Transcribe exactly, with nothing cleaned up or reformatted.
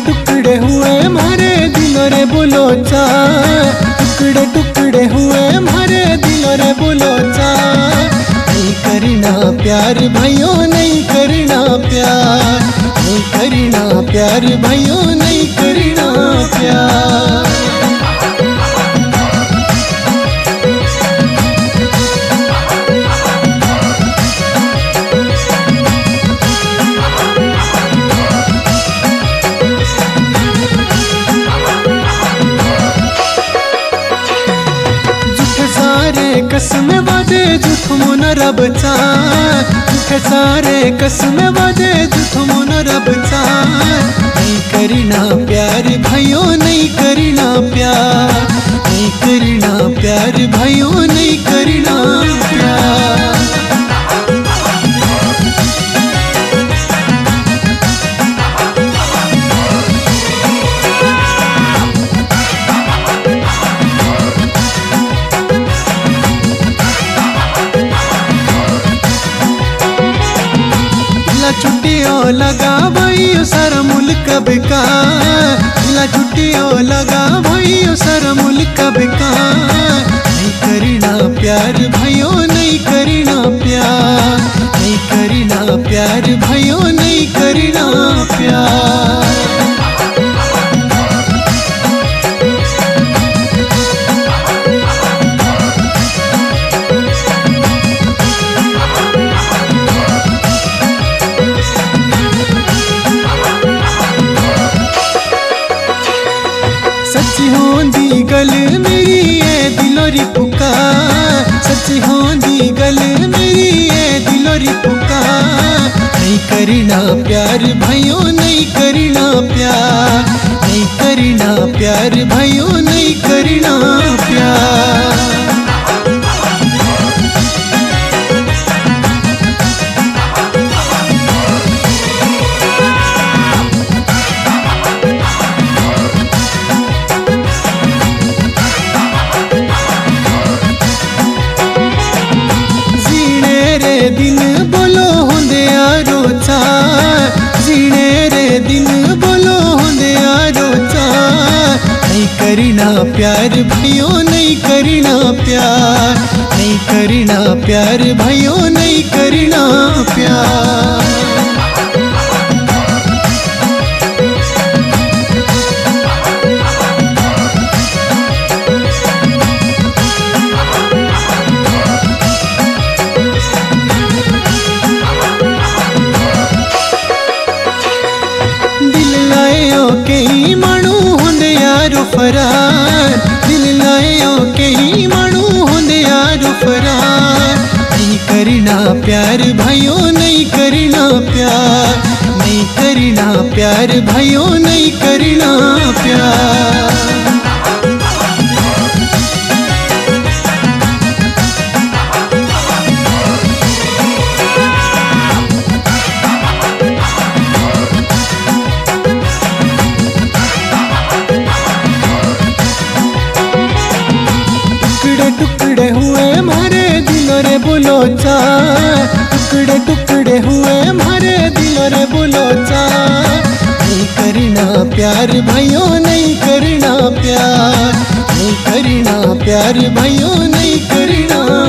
टुकड़े हुए मारे दिलों रे बुलोचा, टुकड़े टुकड़े हुए मारे दिलों रे बुलोचा। नहीं करना प्यार भाइयों नहीं करना प्यार, नहीं करना प्यार भाइयों नहीं करना प्यार। कसम वादे झूठ मोन रब चा, झूठे सारे कसम वादे झूठ मोन रब चा। नहीं करना प्यार भाइयों नहीं करना प्यार, नहीं करना प्यार भाइयों नहीं करना प्यार। छुट्टियों लगा भाई सारा मुल्क बिका, मिला छुट्टियों लगा भाई सारा मुल्क बिका। नहीं करना प्यार भाइयों नहीं करना प्यार, नहीं करना प्यार भाइयों नहीं करना प्यार। सच्ची होंदी गल मेरी ये दिलों री पुकार, सच्ची होंदी गल मेरी ये दिलों री पुकार। नहीं करना प्यार भाइयों नहीं करना प्यार, नहीं करना प्यार भाइयों नहीं करना प्यार। दिन बोलो होंदे यारो चा, जीने रे दिन बोलो होंदे यारो चा। नहीं करना प्यार भाइयों नहीं करना प्यार, नहीं करना प्यार भाइयों नहीं करना प्यार। कई मानू होंदे यारो फरार, दिल लायो कई मानू होंदे यारो फरार। नहीं करना प्यार भाइयों नहीं करना प्यार, नहीं करना प्यार भाइयों नहीं करना प्यार। टुकड़े हुए मारे दिलों रे बुलोचा, टुकड़े टुकड़े हुए मारे दिलों रे बुलोचा। नहीं करना प्यार भाइयों नहीं करना प्यार, नहीं करना प्यार भाइयों नहीं करना